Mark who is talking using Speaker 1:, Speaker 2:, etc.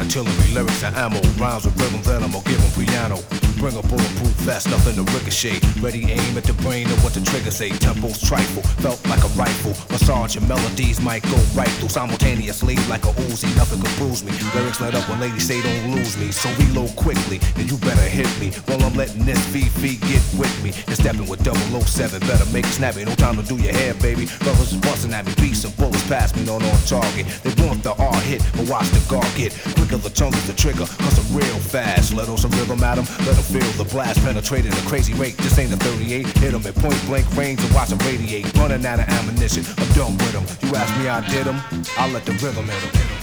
Speaker 1: artillery, lyrics and ammo, rhymes with rhythm, then I'ma give 'em piano. Bring a bulletproof vest, nothing to ricochet. Ready aim at the brain of what the trigger say. Tempos trifle, felt like a rifle. Massage and melodies might go right through simultaneously like a Uzi. Nothing could bruise me. Lyrics let up when ladies say don't lose me. So reload quickly, and you better hit me. While I'm letting this VV get with me. And stepping with 007, better make it snappy. No time to do your hair, baby. Brothers is busting at me, beats and bullets pass me, not on target. They want the R hit, but watch the guard get quicker. The tongue is the trigger, cause I'm real fast. Let on some rhythm at 'em, let 'em feel the blast penetrating a crazy rate. This ain't a 38. Hit 'em at point blank range and watch 'em radiate. Running out of ammunition, I'm done with 'em. You ask me, I did 'em. I let the rhythm hit 'em.